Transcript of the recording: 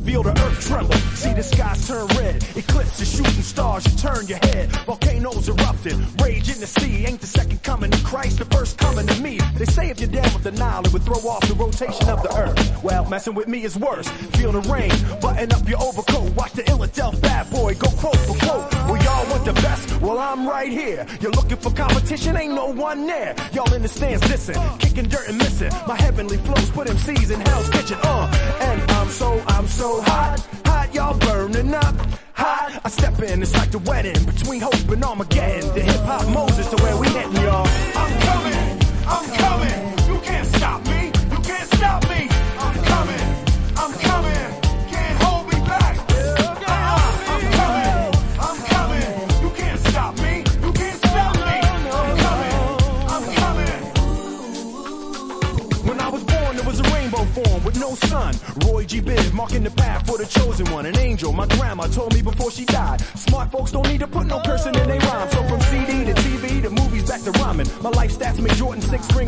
feel the earth tremble. See the skies turn red, eclipses, shooting stars, you turn your head. Volcanoes erupting, rage in the sea. Ain't the second coming of Christ, the first coming to me. They say if you're down with the Nile, it would throw off the rotation of the earth. Well, messing with me is worse. Feel the rain, button up your overcoat. Watch the Illadelph bad boy go quote for quote. Well, y'all want the best? Well, I'm right here. You're looking for competition, ain't no one there. Y'all in the stands, listen, kicking dirt and missing. My heavenly flows put MCs in Hell's Kitchen, and I'm so hot, y'all burning up, hot. I step in, it's like the wedding between hope and Armageddon. The hip hop Moses to where we heading, y'all. I'm coming, you can't stop me, you can't stop me. I'm coming, can't hold me back. I'm coming, you can't stop me, you can't stop me. I'm coming. When I was born, there was a rainbow form with no sun. Roy G. Biv marking the path for the chosen one. An angel, my grandma told me before she died. Smart folks don't need to put no cursing in their rhyme. So from CD to TV to movies back to rhyming, my life stats make Jordan 6 ring